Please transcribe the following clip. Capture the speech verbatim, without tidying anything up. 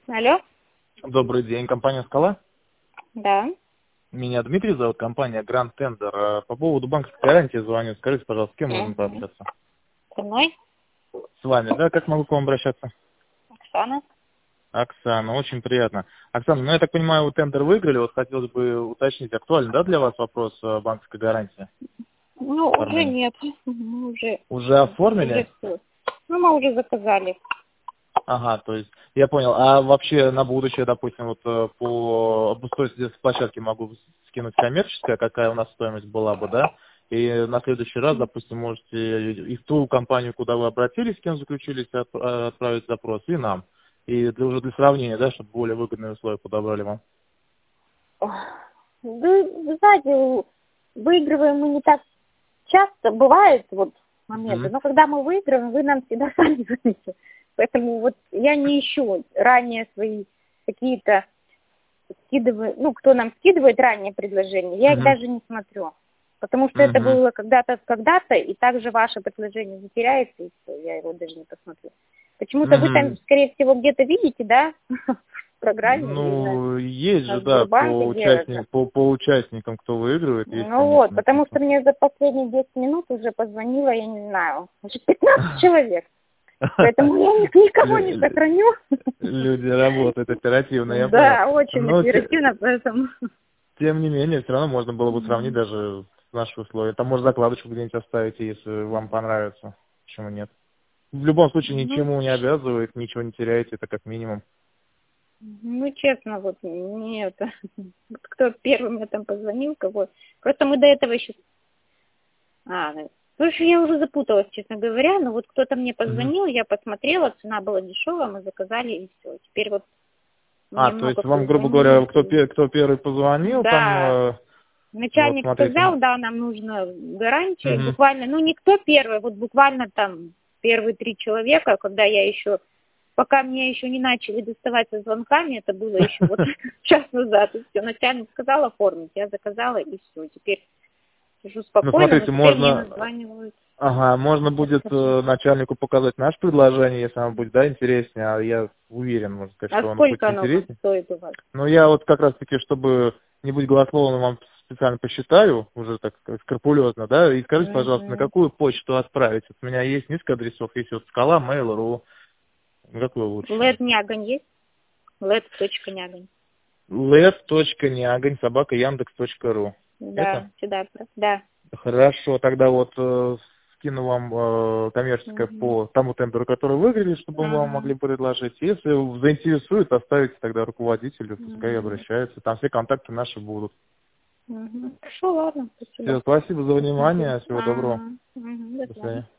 Алло? Добрый день, компания «Скала». Да. Меня Дмитрий зовут, компания Гранд Тендер. По поводу банковской гарантии звоню. Скажите, пожалуйста, с кем можно Угу. пообщаться? Со мной? С вами, да? Как могу к вам обращаться? Оксана. Оксана, очень приятно. Оксана, ну я так понимаю, вы тендер выиграли. Вот хотелось бы уточнить, актуален, да, для вас вопрос э, банковской гарантии? Ну, уже Оформления? нет. Мы уже, Уже уже оформили? все. Ну, мы уже заказали. Ага, то есть, я понял. А вообще на будущее, допустим, вот э, по обустройству детской площадки могу скинуть коммерческая, какая у нас стоимость была бы, да? И на следующий раз, допустим, можете и в ту компанию, куда вы обратились, с кем заключились, от- э, отправить запрос, и нам. И для, уже для сравнения, да, чтобы более выгодные условия подобрали вам. Ох, Вы, вы знаете, выигрываем мы не так часто. Бывают вот моменты. Мгм. Но когда мы выигрываем, вы нам всегда сами звоните. Поэтому вот я не ищу ранее свои какие-то скидываю, ну, кто нам скидывает ранние предложения, я их Мгм. даже не смотрю. Потому что это Мгм. было когда-то, когда-то, и также ваше предложение затеряется, и все, я его даже не посмотрю. Почему-то вы там, Мгм. скорее всего, где-то видите, да, в программе или на, Ну, есть на же, да, Сбербанке по, делается. участник, по, по участникам, кто выигрывает, есть, Ну вот, конечно, потому что написано. мне за последние десять минут уже позвонило, я не знаю, уже пятнадцать человек. Поэтому я ни- никого не Лю- сохраню. Люди работают оперативно, я понял. Да, очень Но те- оперативно, поэтому... тем не менее, все равно можно было бы сравнить даже с нашими условиями. Там можно закладочку где-нибудь оставить, если вам понравится. Почему нет? В любом случае Ну, ничему не обязывает, ничего не теряете, это как минимум. Ну, честно, вот не это. Вот кто первым мне там позвонил, кого. Просто мы до этого еще. А, ну, слушай, я уже запуталась, честно говоря, но вот кто-то мне Мгм. позвонил, я посмотрела, цена была дешевая, мы заказали и все. Теперь вот А, мне то много есть кто вам, грубо звонит. говоря, кто, и- пе- кто первый позвонил, там, Да, э, вот начальник смотрите. сказал, да, нам нужно гарантию. Мгм. Буквально, ну, не кто первый, вот буквально там первые три человека, когда я еще пока меня еще не начали доставать со звонками, это было еще вот час назад, и все, начальник сказал оформить, я заказала, и все, теперь сижу Ну, спокойно, но смотрите, теперь мне можно, названивают. ага, можно Да, будет скажи. э, начальнику показать наше предложение, если оно будет, да, интереснее, а я уверен, можно сказать, А что оно будет сколько оно вам интереснее. стоит у вас? Но я вот как раз-таки, чтобы не быть голословным, вам специально посчитаю, уже так э, скрупулезно, да, и скажите, пожалуйста, на Угу. какую почту отправить? Вот у меня есть несколько адресов, есть вот скала, mail.ru, какой лучше? Лед Нягань есть? Лед точка Нягань. лев.нягань, собака, яндекс.ру. Это? Да, сюда, да. Хорошо, тогда вот э, скину вам э, коммерческое Угу. по тому тендеру, который выиграли, чтобы мы вам Ага. могли предложить. Если заинтересует, оставите тогда руководителю, пускай Угу. обращаются. Там все контакты наши будут. Угу. Хорошо, ладно, Все, спасибо. спасибо за Посмотрю. внимание, всего доброго. Ага. Угу. До До свидания. свидания.